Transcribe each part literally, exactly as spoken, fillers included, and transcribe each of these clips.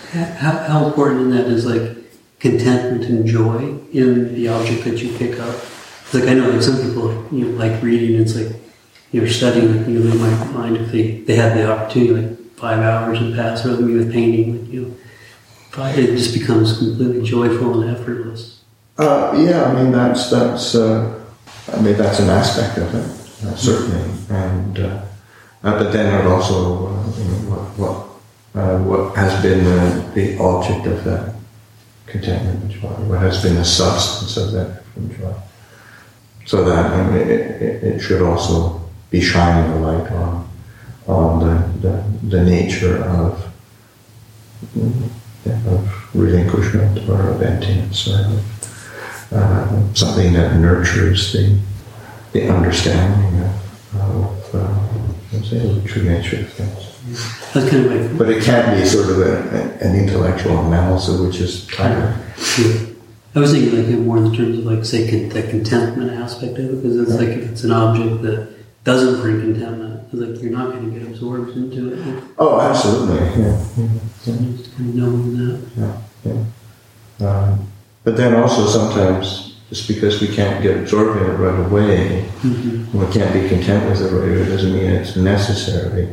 How, how important in that is like contentment and joy in the object that you pick up? Like I know like some people you know, like reading. It's like you're studying. Like, you know, they might mind if they, they had the opportunity like five hours would pass, rather than with painting. Like, you know, but it just becomes completely joyful and effortless. Uh, yeah, I mean that's that's. Uh, I mean that's an aspect of it, uh, certainly, and uh, uh, but then it also uh, you know, what what. Uh, what has been the, the object of that contentment and joy, what has been the substance of that joy. So that I mean, it, it, it should also be shining a light on on the, the, the nature of, yeah, of relinquishment or of emptiness, or of, uh, something that nurtures the the understanding of, of uh, say, the true nature of things. That's kind of like, but it can't be sort of a, an intellectual analysis, which is kind of. Yeah. I was thinking like more in terms of like say con- the contentment aspect of it, because it's like if it's an object that doesn't bring contentment, it's like you're not going to get absorbed into it. Oh, absolutely. Yeah. So just kind of knowing that. Yeah. Yeah. Um, but then also sometimes just because we can't get absorbed in it right away, mm-hmm. we can't be content with it right away, doesn't mean it's necessarily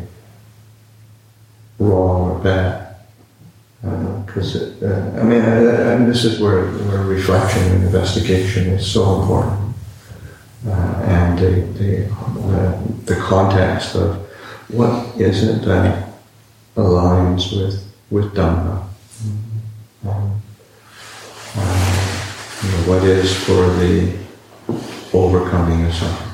wrong or bad, because uh, uh, I mean, uh, and this is where, where reflection and investigation is so important, uh, and the the, uh, the context of what is it that aligns with with Dhamma, um, uh, you know, what is for the overcoming of suffering.